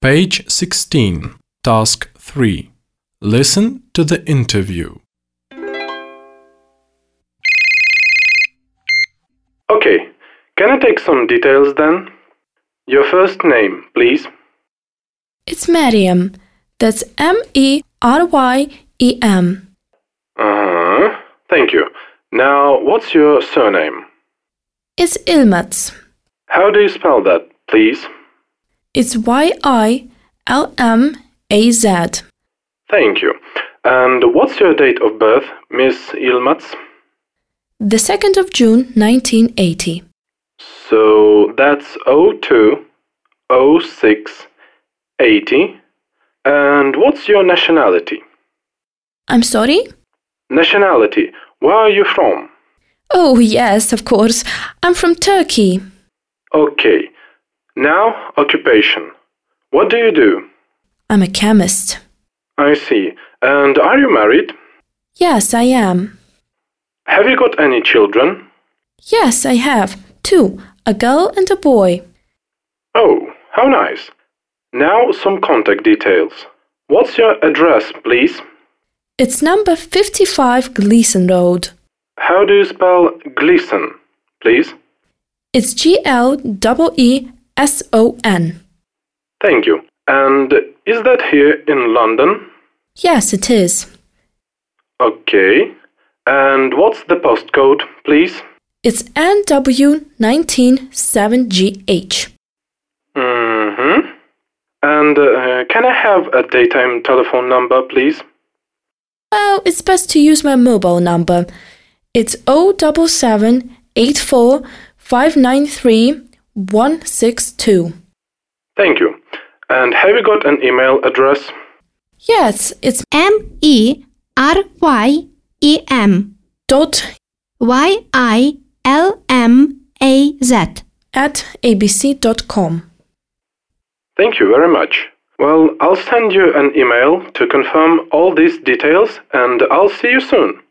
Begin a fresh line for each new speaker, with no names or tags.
Page 16, Task 3. Listen to the interview.
Okay, can I take some details then? Your first name, please.
It's Maryam. That's Meryem.
Thank you. Now, what's your surname?
It's Ilmaz.
How do you spell that, please?
It's Yilmaz.
Thank you. And what's your date of birth, Miss Ilmaz?
The 2nd of June, 1980.
So that's 02, 06, 80. And what's your nationality?
I'm sorry?
Nationality. Where are you from?
Oh, yes, of course. I'm from Turkey.
Okay. Now, occupation. What do you do?
I'm a chemist.
I see. And are you married?
Yes, I am.
Have you got any children?
Yes, I have. 2, a girl and a boy.
Oh, how nice. Now some contact details. What's your address, please?
It's number 55 Gleason Road.
How do you spell Gleason, please?
It's Gleeson.
Thank you. And is that here in London?
Yes, it is.
Okay. And what's the postcode, please?
It's NW197GH.
And can I have a daytime telephone number, please?
Well, it's best to use my mobile number. It's 077 84 593 162.
Thank you. And have you got an email address?
Yes, it's
MERYEM
YILMAZ@abc.com.
Thank you very much. Well, I'll send you an email to confirm all these details and I'll see you soon.